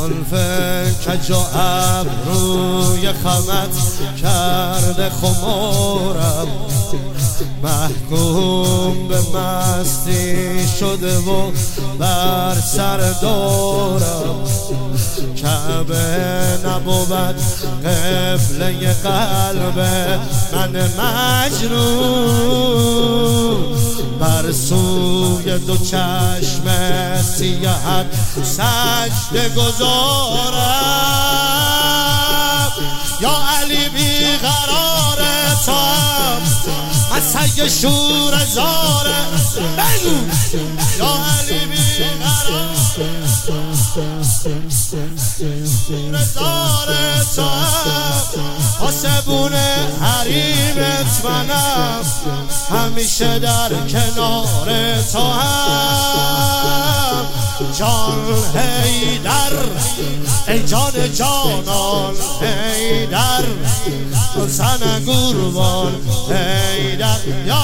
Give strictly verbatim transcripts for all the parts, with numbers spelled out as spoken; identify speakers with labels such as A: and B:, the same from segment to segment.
A: زلف کج و ابروی خمت کرده خمارم، محکوم به مستی شده و بر سر دارم. کعبه نبود قبله قلب من مجنون، بر سوی دو چشم سیاحت سجده گذارم. یا علی بیقرار توام، من سگ شور زاره بگو. یا علی بیقرار زاره توام، پاسبون حریمت منم، همیشه در کنار تو هم. جان حیدر ای جان جانان حیدر، زن قربان حیدر. یا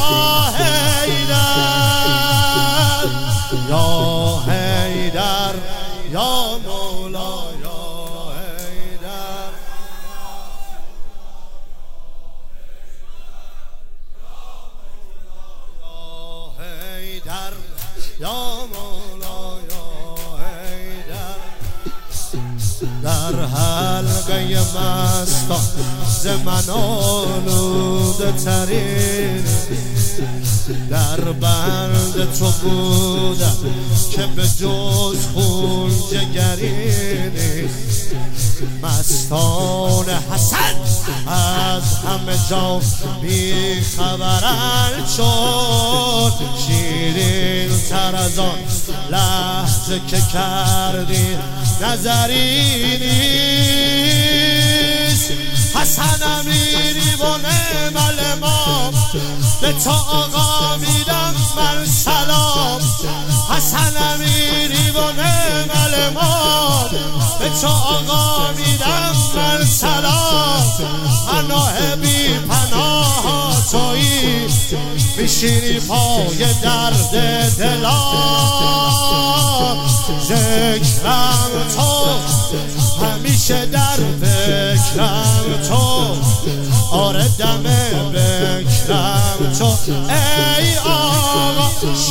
A: حیدر یا حیدر یا مولا یا حیدر. یا حیدر یا مولا یا حیدر. در حلقه مستا ز من آلوده ترین، در بند تو بودم که به جز خون جگری نیست. مستان حسن از همه جا بی خبرن، چون شیرین تر از آن لحظه که کردی نظری نیست. حسن امیری و نعم الامام، به تو آقا میدم من سلام. حسن امیری و نعم الامام، به تو آقا میدم من سلام. پناه بی پناه تویی، میشینی پای درد دلم. ذکرم تو همیشه در فکرم تو، آره دم بکرم تو. ای آقا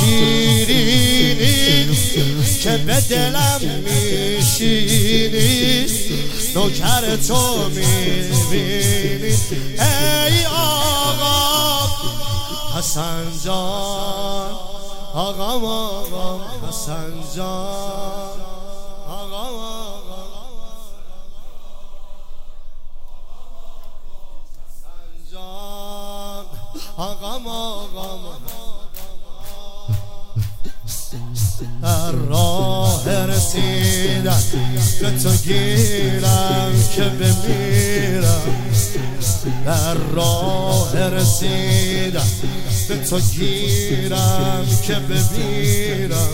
A: شیرینی که به دلم میشینی، نوکر تو میبینی. ای آقا حسن جان، آقام آقام حسن جان، آقام آقام حسن جان، آقام آقام. در راه رسیدن به تو گیرم که بمیرم، در راه رسیدن به تو گیرم که بمیرم.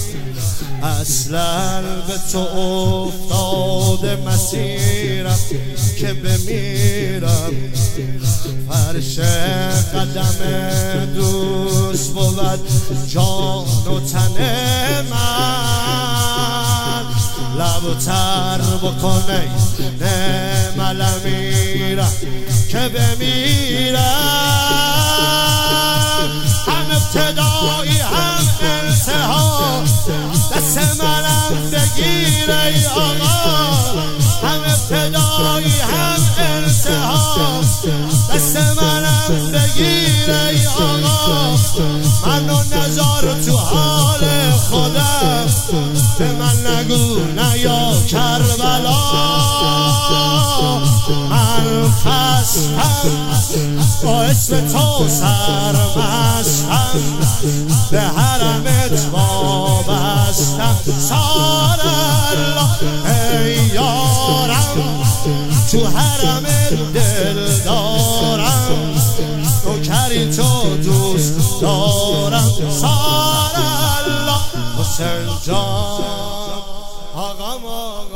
A: اصلا به تو افتاده مسیرم که بمیرم. فرش قدم دوست بود جان و تن من، لب تر بکنه نعم الامیرم که بمیرم. هم ابتدایی هم انتها، دست منم بگیر ای آقا. هم ابتدایی هم انتها، دست منم بگیر ای آقا. منو نذار تو حال خودم، به من نگو نه یا کربلا. من خستم با اسم تو سرمستم، به حرمت وابستم. سار الله ای یارم، تو حرم دل دارم، نوکری تو دوست دارم. سار الله حسین جان، آقام آقا